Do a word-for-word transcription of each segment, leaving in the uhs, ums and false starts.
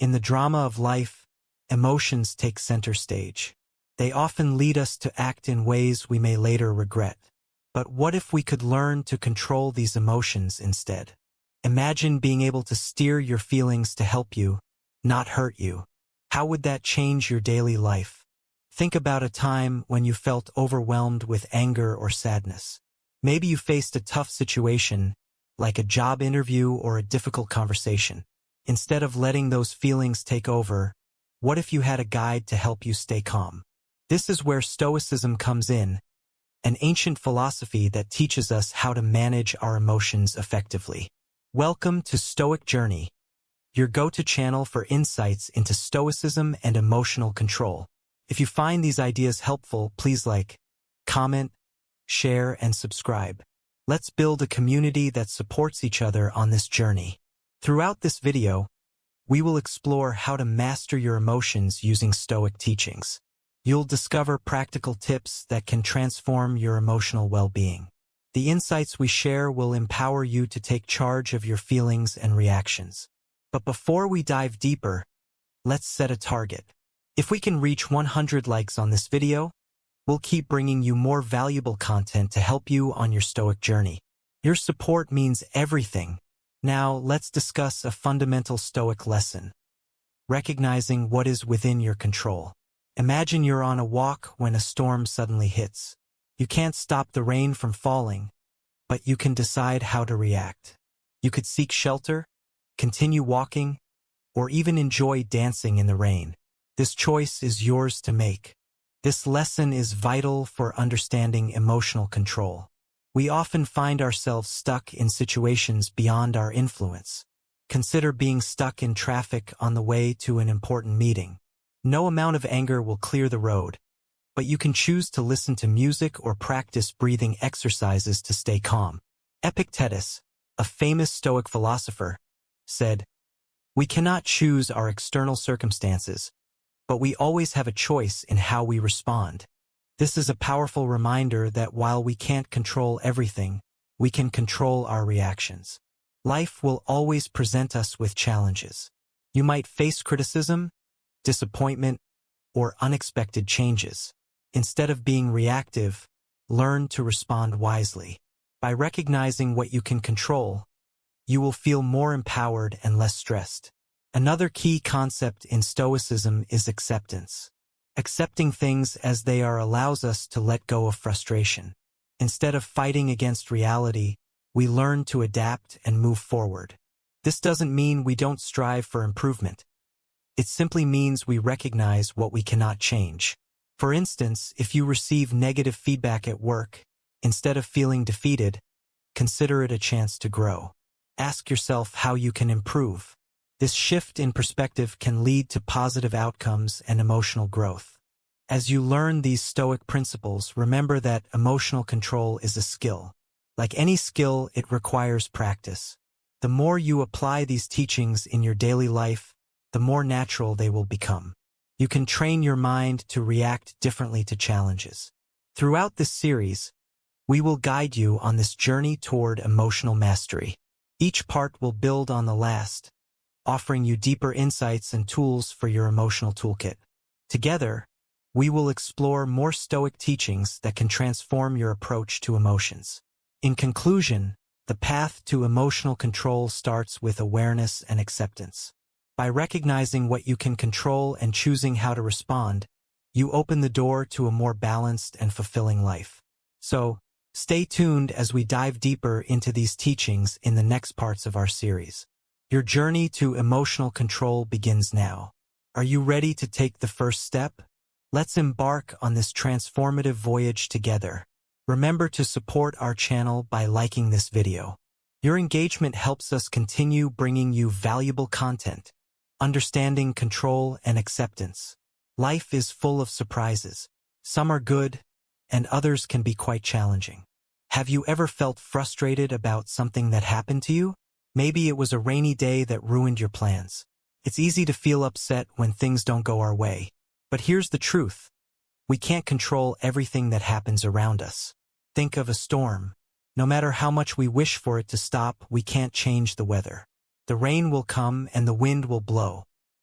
In the drama of life, emotions take center stage. They often lead us to act in ways we may later regret. But what if we could learn to control these emotions instead? Imagine being able to steer your feelings to help you, not hurt you. How would that change your daily life? Think about a time when you felt overwhelmed with anger or sadness. Maybe you faced a tough situation, like a job interview or a difficult conversation. Instead of letting those feelings take over, what if you had a guide to help you stay calm? This is where Stoicism comes in, an ancient philosophy that teaches us how to manage our emotions effectively. Welcome to Stoic Journey, your go-to channel for insights into Stoicism and emotional control. If you find these ideas helpful, please like, comment, share, and subscribe. Let's build a community that supports each other on this journey. Throughout this video, we will explore how to master your emotions using Stoic teachings. You'll discover practical tips that can transform your emotional well-being. The insights we share will empower you to take charge of your feelings and reactions. But before we dive deeper, let's set a target. If we can reach one hundred likes on this video, we'll keep bringing you more valuable content to help you on your Stoic journey. Your support means everything. Now, let's discuss a fundamental Stoic lesson: recognizing what is within your control. Imagine you're on a walk when a storm suddenly hits. You can't stop the rain from falling, but you can decide how to react. You could seek shelter, continue walking, or even enjoy dancing in the rain. This choice is yours to make. This lesson is vital for understanding emotional control. We often find ourselves stuck in situations beyond our influence. Consider being stuck in traffic on the way to an important meeting. No amount of anger will clear the road, but you can choose to listen to music or practice breathing exercises to stay calm. Epictetus, a famous Stoic philosopher, said, "We cannot choose our external circumstances, but we always have a choice in how we respond." This is a powerful reminder that while we can't control everything, we can control our reactions. Life will always present us with challenges. You might face criticism, disappointment, or unexpected changes. Instead of being reactive, learn to respond wisely. By recognizing what you can control, you will feel more empowered and less stressed. Another key concept in Stoicism is acceptance. Accepting things as they are allows us to let go of frustration. Instead of fighting against reality, we learn to adapt and move forward. This doesn't mean we don't strive for improvement. It simply means we recognize what we cannot change. For instance, if you receive negative feedback at work, instead of feeling defeated, consider it a chance to grow. Ask yourself how you can improve. This shift in perspective can lead to positive outcomes and emotional growth. As you learn these Stoic principles, remember that emotional control is a skill. Like any skill, it requires practice. The more you apply these teachings in your daily life, the more natural they will become. You can train your mind to react differently to challenges. Throughout this series, we will guide you on this journey toward emotional mastery. Each part will build on the last, offering you deeper insights and tools for your emotional toolkit. Together, we will explore more Stoic teachings that can transform your approach to emotions. In conclusion, the path to emotional control starts with awareness and acceptance. By recognizing what you can control and choosing how to respond, you open the door to a more balanced and fulfilling life. So, stay tuned as we dive deeper into these teachings in the next parts of our series. Your journey to emotional control begins now. Are you ready to take the first step? Let's embark on this transformative voyage together. Remember to support our channel by liking this video. Your engagement helps us continue bringing you valuable content. Understanding control and acceptance. Life is full of surprises. Some are good, and others can be quite challenging. Have you ever felt frustrated about something that happened to you? Maybe it was a rainy day that ruined your plans. It's easy to feel upset when things don't go our way. But here's the truth. We can't control everything that happens around us. Think of a storm. No matter how much we wish for it to stop, we can't change the weather. The rain will come and the wind will blow.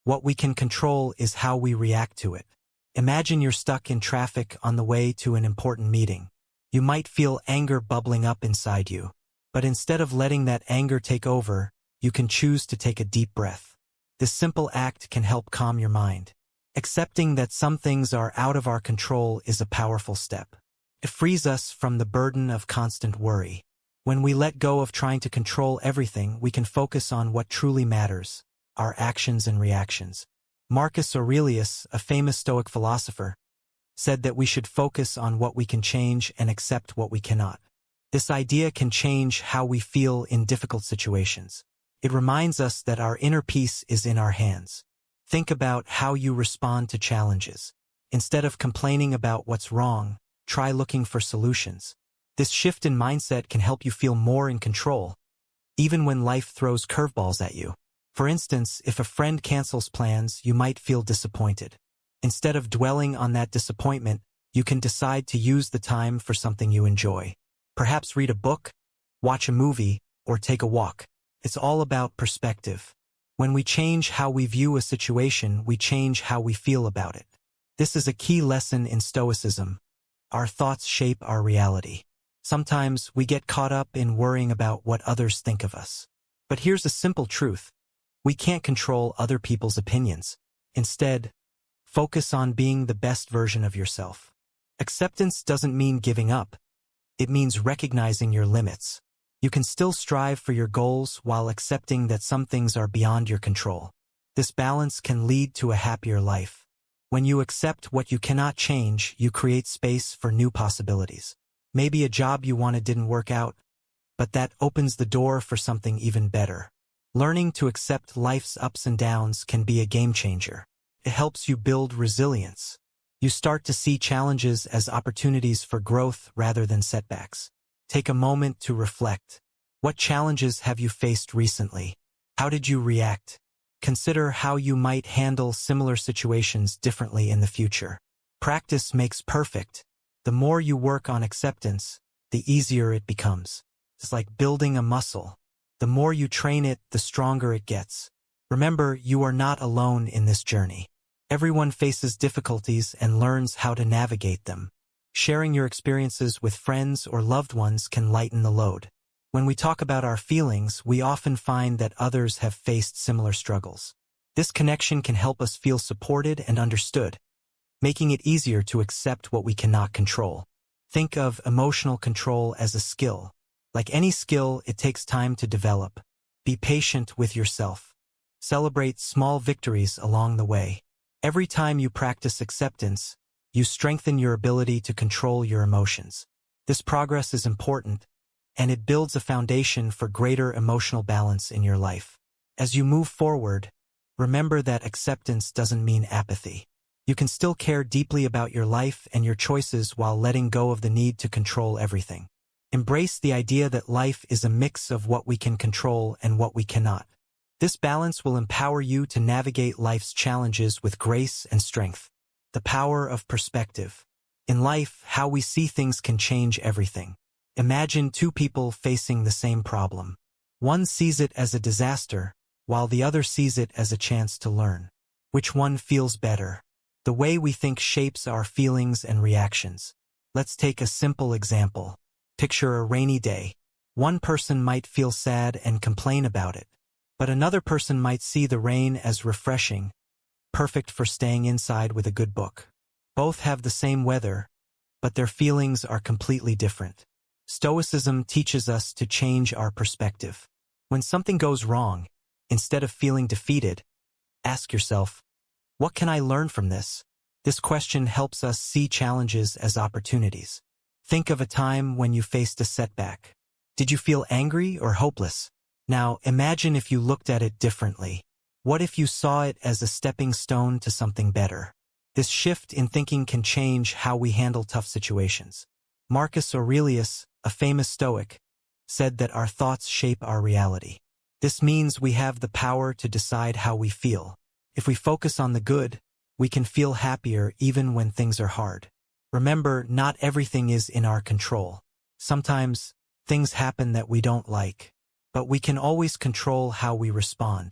What we can control is how we react to it. Imagine you're stuck in traffic on the way to an important meeting. You might feel anger bubbling up inside you. But instead of letting that anger take over, you can choose to take a deep breath. This simple act can help calm your mind. Accepting that some things are out of our control is a powerful step. It frees us from the burden of constant worry. When we let go of trying to control everything, we can focus on what truly matters, our actions and reactions. Marcus Aurelius, a famous Stoic philosopher, said that we should focus on what we can change and accept what we cannot. This idea can change how we feel in difficult situations. It reminds us that our inner peace is in our hands. Think about how you respond to challenges. Instead of complaining about what's wrong, try looking for solutions. This shift in mindset can help you feel more in control, even when life throws curveballs at you. For instance, if a friend cancels plans, you might feel disappointed. Instead of dwelling on that disappointment, you can decide to use the time for something you enjoy. Perhaps read a book, watch a movie, or take a walk. It's all about perspective. When we change how we view a situation, we change how we feel about it. This is a key lesson in Stoicism. Our thoughts shape our reality. Sometimes we get caught up in worrying about what others think of us. But here's a simple truth. We can't control other people's opinions. Instead, focus on being the best version of yourself. Acceptance doesn't mean giving up. It means recognizing your limits. You can still strive for your goals while accepting that some things are beyond your control. This balance can lead to a happier life. When you accept what you cannot change, you create space for new possibilities. Maybe a job you wanted didn't work out, but that opens the door for something even better. Learning to accept life's ups and downs can be a game changer. It helps you build resilience. You start to see challenges as opportunities for growth rather than setbacks. Take a moment to reflect. What challenges have you faced recently? How did you react? Consider how you might handle similar situations differently in the future. Practice makes perfect. The more you work on acceptance, the easier it becomes. It's like building a muscle. The more you train it, the stronger it gets. Remember, you are not alone in this journey. Everyone faces difficulties and learns how to navigate them. Sharing your experiences with friends or loved ones can lighten the load. When we talk about our feelings, we often find that others have faced similar struggles. This connection can help us feel supported and understood, making it easier to accept what we cannot control. Think of emotional control as a skill. Like any skill, it takes time to develop. Be patient with yourself. Celebrate small victories along the way. Every time you practice acceptance, you strengthen your ability to control your emotions. This progress is important, and it builds a foundation for greater emotional balance in your life. As you move forward, remember that acceptance doesn't mean apathy. You can still care deeply about your life and your choices while letting go of the need to control everything. Embrace the idea that life is a mix of what we can control and what we cannot. This balance will empower you to navigate life's challenges with grace and strength. The power of perspective. In life, how we see things can change everything. Imagine two people facing the same problem. One sees it as a disaster, while the other sees it as a chance to learn. Which one feels better? The way we think shapes our feelings and reactions. Let's take a simple example. Picture a rainy day. One person might feel sad and complain about it, but another person might see the rain as refreshing, perfect for staying inside with a good book. Both have the same weather, but their feelings are completely different. Stoicism teaches us to change our perspective. When something goes wrong, instead of feeling defeated, ask yourself, what can I learn from this? This question helps us see challenges as opportunities. Think of a time when you faced a setback. Did you feel angry or hopeless? Now, imagine if you looked at it differently. What if you saw it as a stepping stone to something better? This shift in thinking can change how we handle tough situations. Marcus Aurelius, a famous Stoic, said that our thoughts shape our reality. This means we have the power to decide how we feel. If we focus on the good, we can feel happier even when things are hard. Remember, not everything is in our control. Sometimes, things happen that we don't like, but we can always control how we respond.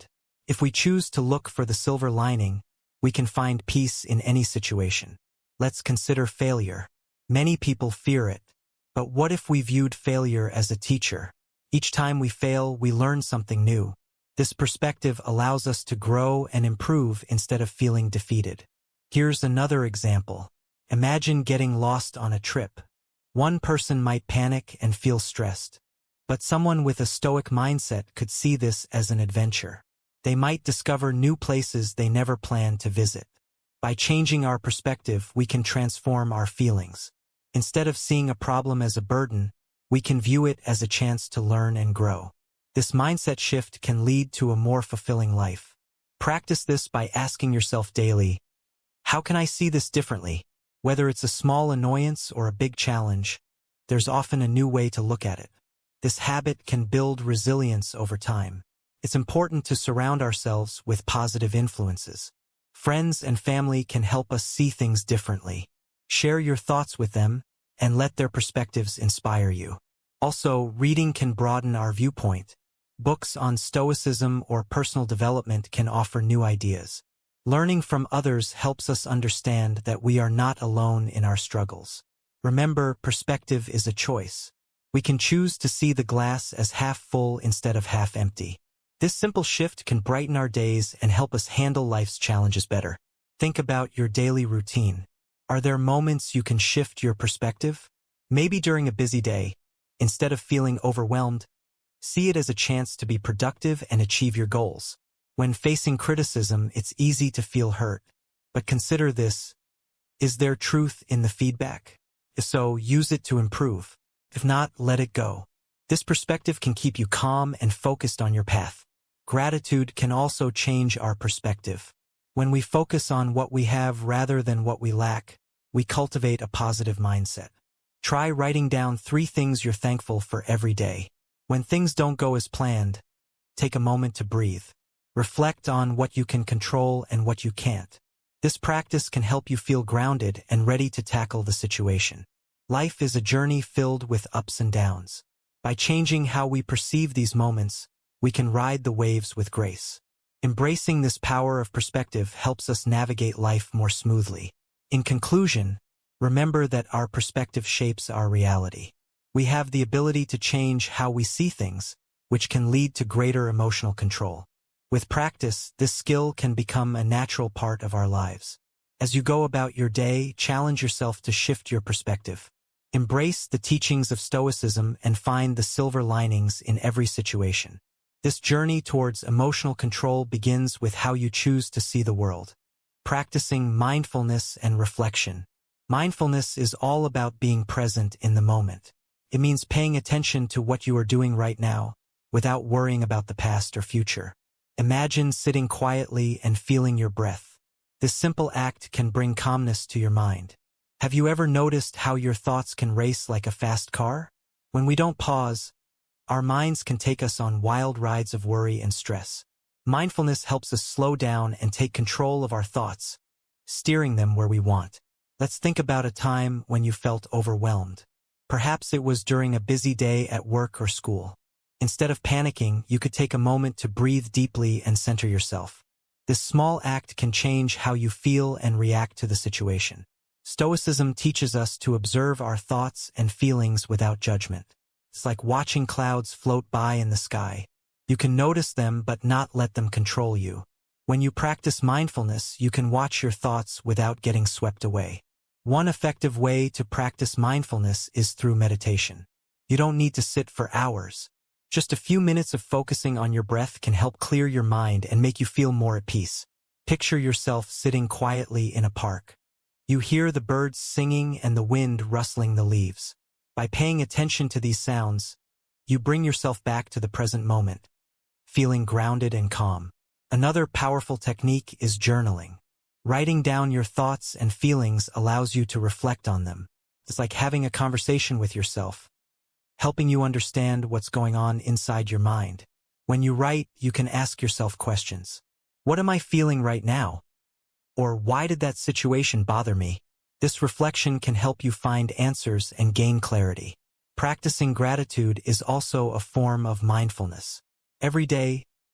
If we choose to look for the silver lining, we can find peace in any situation. Let's consider failure. Many people fear it. But what if we viewed failure as a teacher? Each time we fail, we learn something new. This perspective allows us to grow and improve instead of feeling defeated. Here's another example. Imagine getting lost on a trip. One person might panic and feel stressed, but someone with a stoic mindset could see this as an adventure. They might discover new places they never planned to visit. By changing our perspective, we can transform our feelings. Instead of seeing a problem as a burden, we can view it as a chance to learn and grow. This mindset shift can lead to a more fulfilling life. Practice this by asking yourself daily, how can I see this differently? Whether it's a small annoyance or a big challenge, there's often a new way to look at it. This habit can build resilience over time. It's important to surround ourselves with positive influences. Friends and family can help us see things differently. Share your thoughts with them and let their perspectives inspire you. Also, reading can broaden our viewpoint. Books on stoicism or personal development can offer new ideas. Learning from others helps us understand that we are not alone in our struggles. Remember, perspective is a choice. We can choose to see the glass as half full instead of half empty. This simple shift can brighten our days and help us handle life's challenges better. Think about your daily routine. Are there moments you can shift your perspective? Maybe during a busy day, instead of feeling overwhelmed, see it as a chance to be productive and achieve your goals. When facing criticism, it's easy to feel hurt. But consider this. Is there truth in the feedback? If so, use it to improve. If not, let it go. This perspective can keep you calm and focused on your path. Gratitude can also change our perspective. When we focus on what we have rather than what we lack, we cultivate a positive mindset. Try writing down three things you're thankful for every day. When things don't go as planned, take a moment to breathe. Reflect on what you can control and what you can't. This practice can help you feel grounded and ready to tackle the situation. Life is a journey filled with ups and downs. By changing how we perceive these moments, we can ride the waves with grace. Embracing this power of perspective helps us navigate life more smoothly. In conclusion, remember that our perspective shapes our reality. We have the ability to change how we see things, which can lead to greater emotional control. With practice, this skill can become a natural part of our lives. As you go about your day, challenge yourself to shift your perspective. Embrace the teachings of Stoicism and find the silver linings in every situation. This journey towards emotional control begins with how you choose to see the world. Practicing mindfulness and reflection. Mindfulness is all about being present in the moment. It means paying attention to what you are doing right now, without worrying about the past or future. Imagine sitting quietly and feeling your breath. This simple act can bring calmness to your mind. Have you ever noticed how your thoughts can race like a fast car? When we don't pause, our minds can take us on wild rides of worry and stress. Mindfulness helps us slow down and take control of our thoughts, steering them where we want. Let's think about a time when you felt overwhelmed. Perhaps it was during a busy day at work or school. Instead of panicking, you could take a moment to breathe deeply and center yourself. This small act can change how you feel and react to the situation. Stoicism teaches us to observe our thoughts and feelings without judgment. It's like watching clouds float by in the sky. You can notice them but not let them control you. When you practice mindfulness, you can watch your thoughts without getting swept away. One effective way to practice mindfulness is through meditation. You don't need to sit for hours. Just a few minutes of focusing on your breath can help clear your mind and make you feel more at peace. Picture yourself sitting quietly in a park. You hear the birds singing and the wind rustling the leaves. By paying attention to these sounds, you bring yourself back to the present moment, feeling grounded and calm. Another powerful technique is journaling. Writing down your thoughts and feelings allows you to reflect on them. It's like having a conversation with yourself, helping you understand what's going on inside your mind. When you write, you can ask yourself questions. What am I feeling right now? Or why did that situation bother me? This reflection can help you find answers and gain clarity. Practicing gratitude is also a form of mindfulness. Every day,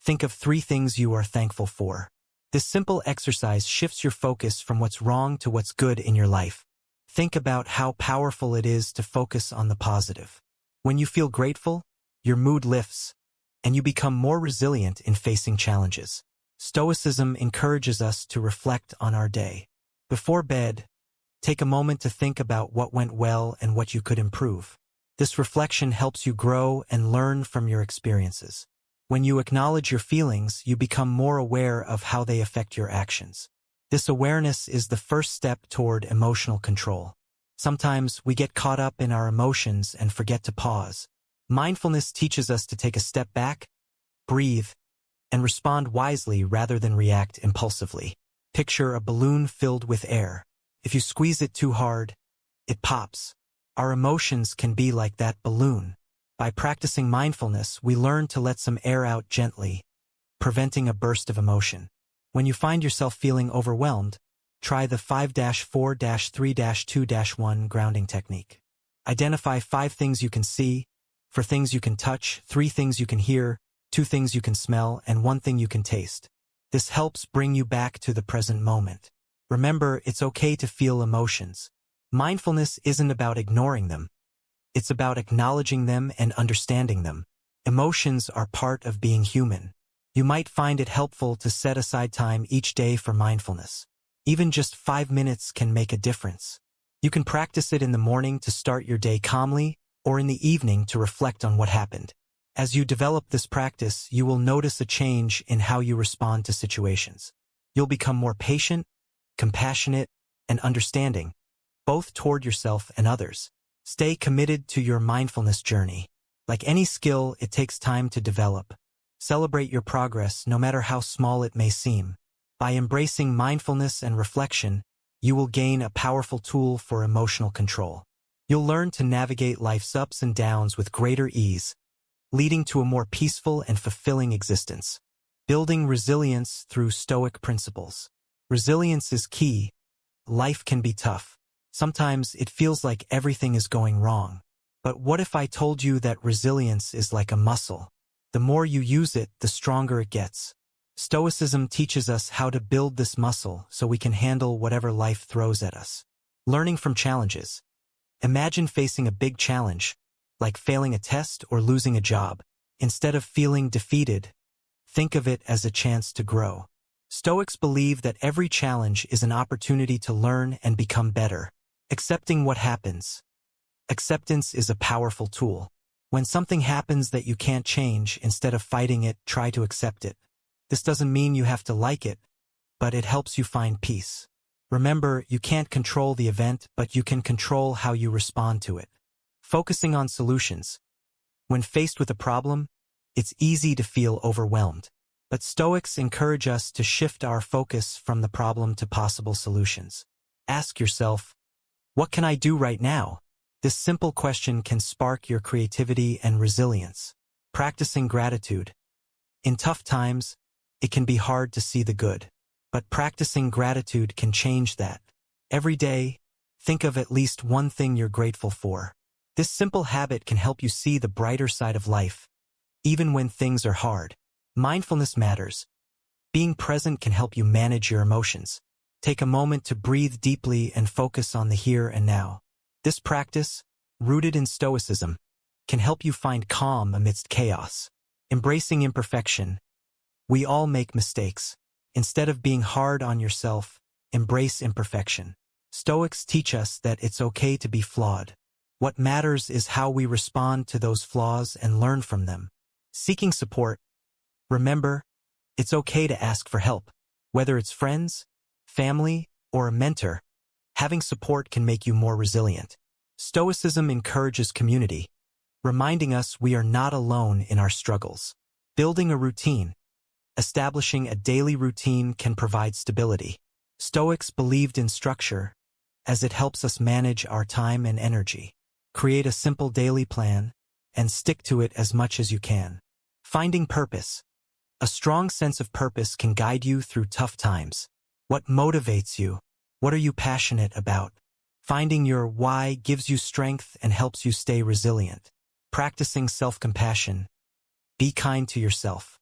Think of three things you are thankful for. This simple exercise shifts your focus from what's wrong to what's good in your life. Think about how powerful it is to focus on the positive. When you feel grateful, your mood lifts, and you become more resilient in facing challenges. Stoicism encourages us to reflect on our day. Before bed, take a moment to think about what went well and what you could improve. This reflection helps you grow and learn from your experiences. When you acknowledge your feelings, you become more aware of how they affect your actions. This awareness is the first step toward emotional control. Sometimes we get caught up in our emotions and forget to pause. Mindfulness teaches us to take a step back, breathe, and respond wisely rather than react impulsively. Picture a balloon filled with air. If you squeeze it too hard, it pops. Our emotions can be like that balloon. By practicing mindfulness, we learn to let some air out gently, preventing a burst of emotion. When you find yourself feeling overwhelmed, try the five four three two one grounding technique. Identify five things you can see, four things you can touch, three things you can hear, two things you can smell, and one thing you can taste. This helps bring you back to the present moment. Remember, it's okay to feel emotions. Mindfulness isn't about ignoring them. It's about acknowledging them and understanding them. Emotions are part of being human. You might find it helpful to set aside time each day for mindfulness. Even just five minutes can make a difference. You can practice it in the morning to start your day calmly, or in the evening to reflect on what happened. As you develop this practice, you will notice a change in how you respond to situations. You'll become more patient, compassionate, and understanding, both toward yourself and others. Stay committed to your mindfulness journey. Like any skill, it takes time to develop. Celebrate your progress, no matter how small it may seem. By embracing mindfulness and reflection, you will gain a powerful tool for emotional control. You'll learn to navigate life's ups and downs with greater ease, leading to a more peaceful and fulfilling existence. Building resilience through Stoic principles. Resilience is key. Life can be tough. Sometimes it feels like everything is going wrong. But what if I told you that resilience is like a muscle? The more you use it, the stronger it gets. Stoicism teaches us how to build this muscle so we can handle whatever life throws at us. Learning from challenges. Imagine facing a big challenge, like failing a test or losing a job. Instead of feeling defeated, think of it as a chance to grow. Stoics believe that every challenge is an opportunity to learn and become better. Accepting what happens. Acceptance is a powerful tool. When something happens that you can't change, instead of fighting it, try to accept it. This doesn't mean you have to like it, but it helps you find peace. Remember, you can't control the event, but you can control how you respond to it. Focusing on solutions. When faced with a problem, it's easy to feel overwhelmed. But Stoics encourage us to shift our focus from the problem to possible solutions. Ask yourself, what can I do right now? This simple question can spark your creativity and resilience. Practicing gratitude. In tough times, it can be hard to see the good. But practicing gratitude can change that. Every day, think of at least one thing you're grateful for. This simple habit can help you see the brighter side of life, even when things are hard. Mindfulness matters. Being present can help you manage your emotions. Take a moment to breathe deeply and focus on the here and now. This practice, rooted in Stoicism, can help you find calm amidst chaos. Embracing imperfection. We all make mistakes. Instead of being hard on yourself, embrace imperfection. Stoics teach us that it's okay to be flawed. What matters is how we respond to those flaws and learn from them. Seeking support. Remember, it's okay to ask for help. Whether it's friends, family, or a mentor, having support can make you more resilient. Stoicism encourages community, reminding us we are not alone in our struggles. Building a routine. Establishing a daily routine can provide stability. Stoics believed in structure, as it helps us manage our time and energy. Create a simple daily plan, and stick to it as much as you can. Finding purpose. A strong sense of purpose can guide you through tough times. What motivates you? What are you passionate about? Finding your why gives you strength and helps you stay resilient. Practicing self-compassion. Be kind to yourself.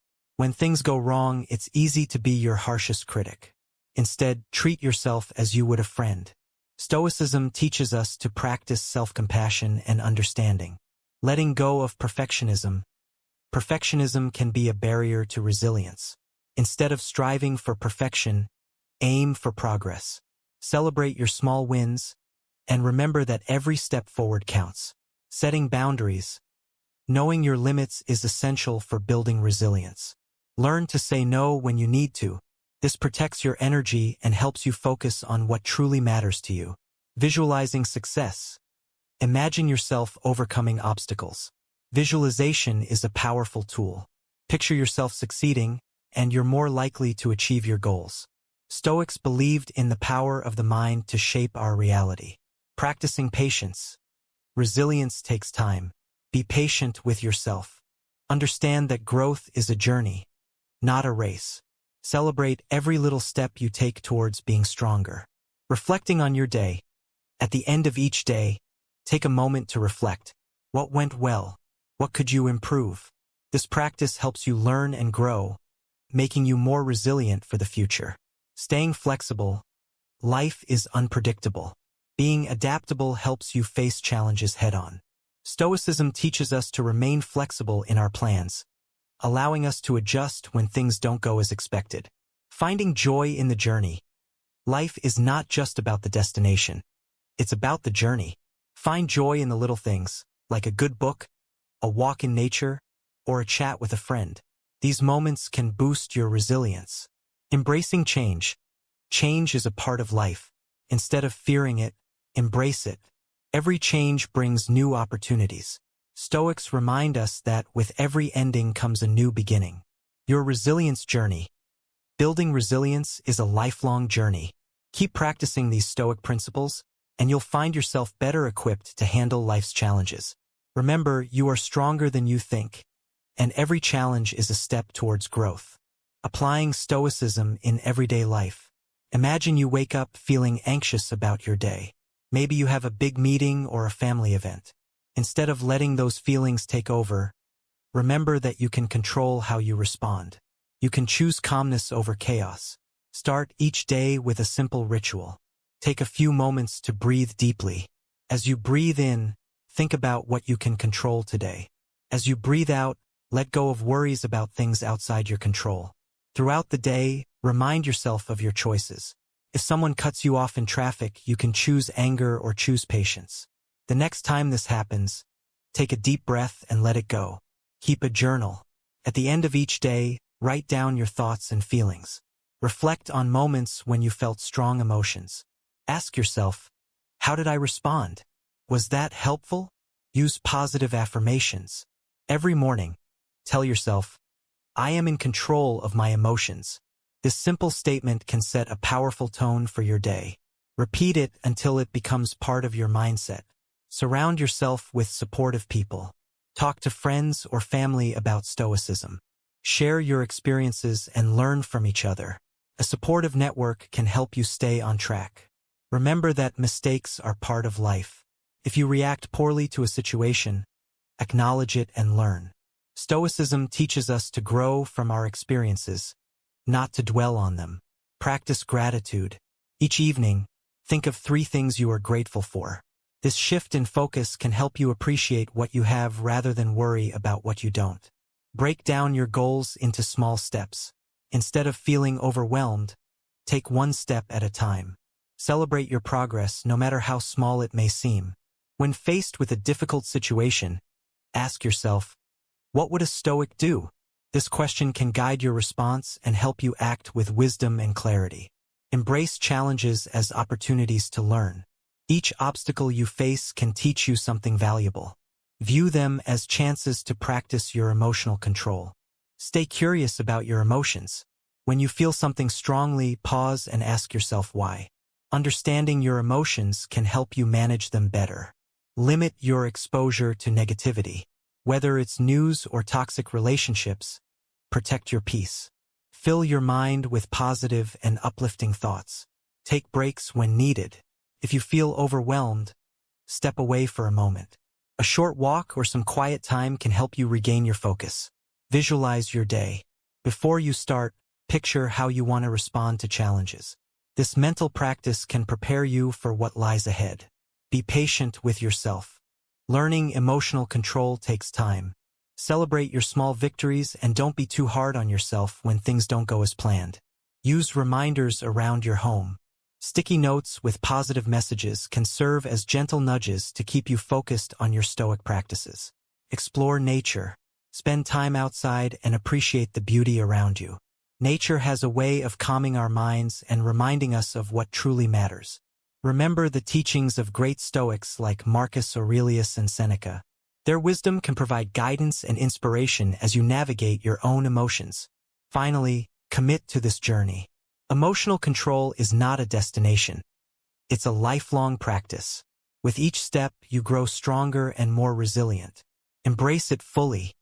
When things go wrong, it's easy to be your harshest critic. Instead, treat yourself as you would a friend. Stoicism teaches us to practice self-compassion and understanding. Letting go of perfectionism. Perfectionism can be a barrier to resilience. Instead of striving for perfection, aim for progress. Celebrate your small wins, and remember that every step forward counts. Setting boundaries. Knowing your limits is essential for building resilience. Learn to say no when you need to. This protects your energy and helps you focus on what truly matters to you. Visualizing success. Imagine yourself overcoming obstacles. Visualization is a powerful tool. Picture yourself succeeding, and you're more likely to achieve your goals. Stoics believed in the power of the mind to shape our reality. Practicing patience. Resilience takes time. Be patient with yourself. Understand that growth is a journey, not a race. Celebrate every little step you take towards being stronger. Reflecting on your day. At the end of each day, take a moment to reflect. What went well? What could you improve? This practice helps you learn and grow, making you more resilient for the future. Staying flexible. Life is unpredictable. Being adaptable helps you face challenges head-on. Stoicism teaches us to remain flexible in our plans, allowing us to adjust when things don't go as expected. Finding joy in the journey. Life is not just about the destination. It's about the journey. Find joy in the little things, like a good book, a walk in nature, or a chat with a friend. These moments can boost your resilience. Embracing change. Change is a part of life. Instead of fearing it, embrace it. Every change brings new opportunities. Stoics remind us that with every ending comes a new beginning. Your resilience journey. Building resilience is a lifelong journey. Keep practicing these Stoic principles, and you'll find yourself better equipped to handle life's challenges. Remember, you are stronger than you think, and every challenge is a step towards growth. Applying Stoicism in everyday life. Imagine you wake up feeling anxious about your day. Maybe you have a big meeting or a family event. Instead of letting those feelings take over, remember that you can control how you respond. You can choose calmness over chaos. Start each day with a simple ritual. Take a few moments to breathe deeply. As you breathe in, think about what you can control today. As you breathe out, let go of worries about things outside your control. Throughout the day, remind yourself of your choices. If someone cuts you off in traffic, you can choose anger or choose patience. The next time this happens, take a deep breath and let it go. Keep a journal. At the end of each day, write down your thoughts and feelings. Reflect on moments when you felt strong emotions. Ask yourself, how did I respond? Was that helpful? Use positive affirmations. Every morning, tell yourself, I am in control of my emotions. This simple statement can set a powerful tone for your day. Repeat it until it becomes part of your mindset. Surround yourself with supportive people. Talk to friends or family about Stoicism. Share your experiences and learn from each other. A supportive network can help you stay on track. Remember that mistakes are part of life. If you react poorly to a situation, acknowledge it and learn. Stoicism teaches us to grow from our experiences, not to dwell on them. Practice gratitude. Each evening, think of three things you are grateful for. This shift in focus can help you appreciate what you have rather than worry about what you don't. Break down your goals into small steps. Instead of feeling overwhelmed, take one step at a time. Celebrate your progress no matter how small it may seem. When faced with a difficult situation, ask yourself, what would a Stoic do? This question can guide your response and help you act with wisdom and clarity. Embrace challenges as opportunities to learn. Each obstacle you face can teach you something valuable. View them as chances to practice your emotional control. Stay curious about your emotions. When you feel something strongly, pause and ask yourself why. Understanding your emotions can help you manage them better. Limit your exposure to negativity. Whether it's news or toxic relationships, protect your peace. Fill your mind with positive and uplifting thoughts. Take breaks when needed. If you feel overwhelmed, step away for a moment. A short walk or some quiet time can help you regain your focus. Visualize your day. Before you start, picture how you want to respond to challenges. This mental practice can prepare you for what lies ahead. Be patient with yourself. Learning emotional control takes time. Celebrate your small victories and don't be too hard on yourself when things don't go as planned. Use reminders around your home. Sticky notes with positive messages can serve as gentle nudges to keep you focused on your stoic practices. Explore nature. Spend time outside and appreciate the beauty around you. Nature has a way of calming our minds and reminding us of what truly matters. Remember the teachings of great Stoics like Marcus Aurelius and Seneca. Their wisdom can provide guidance and inspiration as you navigate your own emotions. Finally, commit to this journey. Emotional control is not a destination. It's a lifelong practice. With each step, you grow stronger and more resilient. Embrace it fully,